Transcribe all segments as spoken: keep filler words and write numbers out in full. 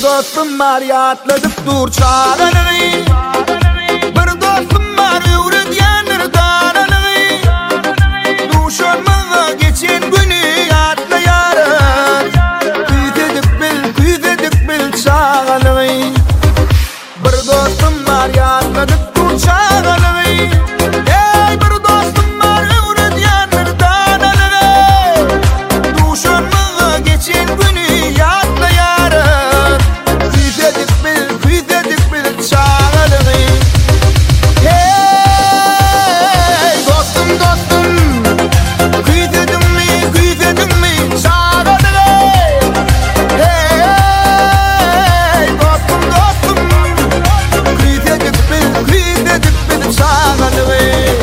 dostum var yatladıp dur çağırır. Bir dostum var öğretmenler dağılır. Duşanmağa geçen günü yatla yarın. Küydedik bil, küydedik bil çağırır. Bir dostum var yatladıp dur çağırır. Ey bir dostum var öğretmenler dağılır. Duşanmağa geçen günü yatla yarın. Küydedik bil, küydedik bil çağırır. Hey dostum dostum, küydedim mi, küydedim mi çağırır. Hey dostum dostum, küydedik bil, küydedik bil çağırır.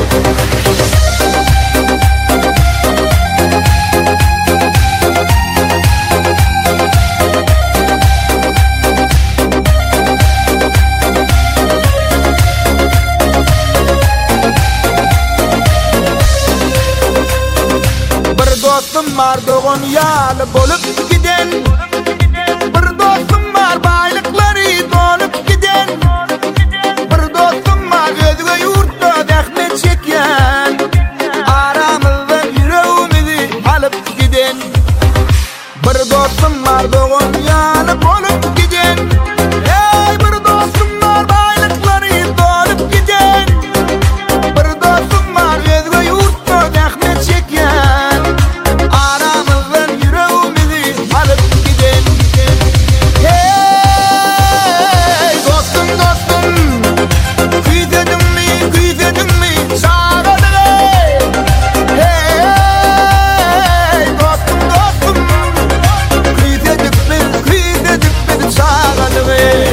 Bir dostum var doğun yağlı bolup giden. Bir dostum var baylıkları dolup giden. Bir dostum var özgü yurtta dehmet çeken. Aramızdan yüreğimizi alıp giden. Bir dostum var doğun yağlı bolup giden. Ey bir dostum var baylıkları dolup giden. Bir dostum var özgü yurtta dehmet çeken. Aramızdan yüreğimizi alıp giden. Hey dostum dostum, küydedim mi, küydedim mi çağırır. Hey dostum dostum, küydedik bil, küydedik bil çağırır.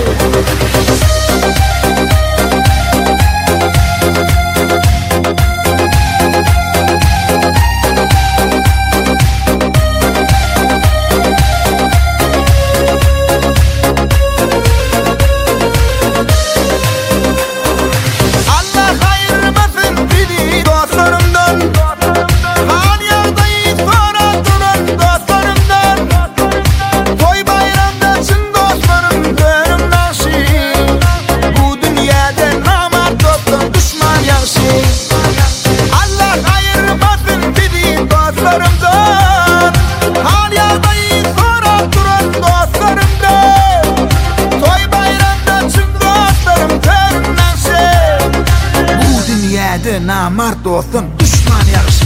Allah ayırmasın beni dostlarımdan. Hal yağdayı sonra duran dostlarımdan. Toy bayramda çın dostlarım önümden şey. Bu dünyada namart dostum düşman yaşı. Allah ayırmasın beni dostlarımdan. Hal yağdayı sonra duran dostlarımdan. Toy bayramda çın dostlarım önümden şey. Bu dünyada namart dostum düşman yaşı.